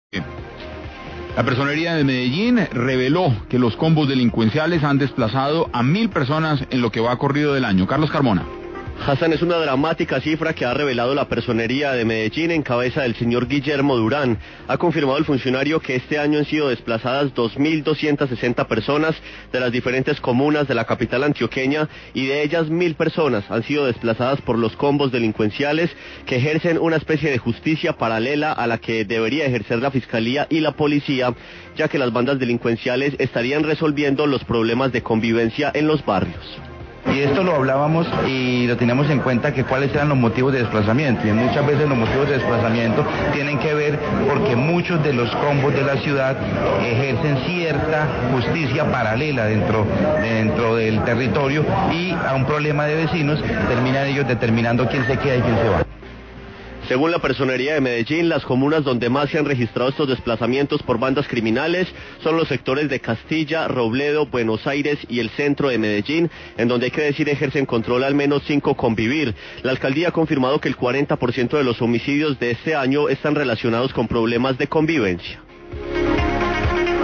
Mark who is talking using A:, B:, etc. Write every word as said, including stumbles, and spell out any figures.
A: La Personería de Medellín reveló que los combos delincuenciales han desplazado a mil personas en lo que va corrido del año. Carlos Carmona.
B: Hassan, es una dramática cifra que ha revelado la Personería de Medellín en cabeza del señor Guillermo Durán. Ha confirmado el funcionario que este año han sido desplazadas dos mil doscientas sesenta personas de las diferentes comunas de la capital antioqueña, y de ellas mil personas han sido desplazadas por los combos delincuenciales que ejercen una especie de justicia paralela a la que debería ejercer la Fiscalía y la Policía, ya que las bandas delincuenciales estarían resolviendo los problemas de convivencia en los barrios.
C: Y esto lo hablábamos y lo teníamos en cuenta, que cuáles eran los motivos de desplazamiento, y muchas veces los motivos de desplazamiento tienen que ver porque muchos de los combos de la ciudad ejercen cierta justicia paralela dentro, dentro del territorio, y a un problema de vecinos terminan ellos determinando quién se queda y quién se va.
B: Según la Personería de Medellín, las comunas donde más se han registrado estos desplazamientos por bandas criminales son los sectores de Castilla, Robledo, Buenos Aires y el centro de Medellín, en donde hay que decir ejercen control al menos cinco convivir. La alcaldía ha confirmado que el cuarenta por ciento de los homicidios de este año están relacionados con problemas de convivencia.